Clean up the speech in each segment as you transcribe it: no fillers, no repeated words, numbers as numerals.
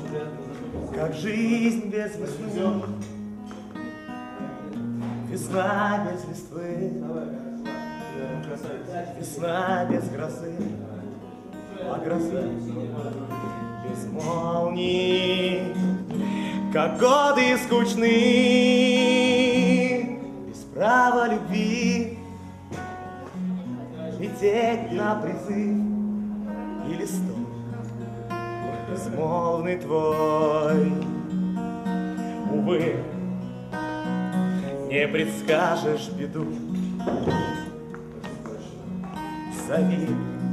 Как жизнь без весны, весна без листвы, весна без грозы, а гроза без молний. Как годы скучны, без права любви, лететь на призыв и листок безмолвный твой. Увы, не предскажешь беду, зови,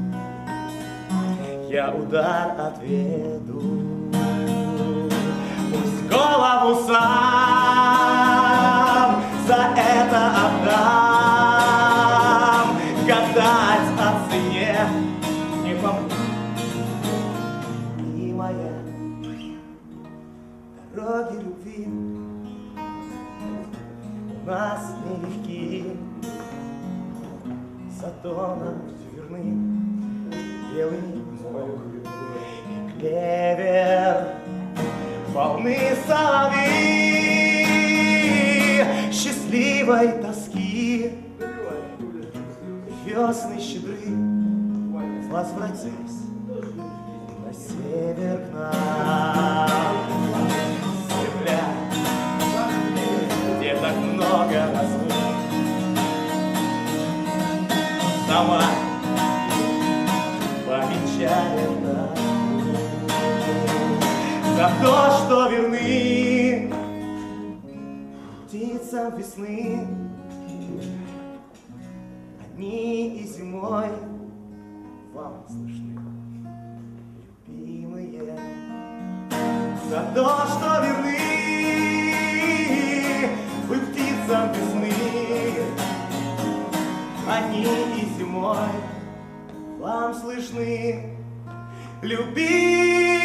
я удар отведу. Пусть голову сам за это отдам, гадать о цене не помню. И моя дороги любви у нас нелегки, зато нам верны белый мох и клевер, волны соловьи счастливой тоски. Весны щедры, возвратись на север к нам. Земля, где так много разлук, дома повенчаем нас. За то, что верны птицам весны, они и зимой вам слышны, любимые. За то, что верны вы птицам весны, они и зимой вам слышны, любимые.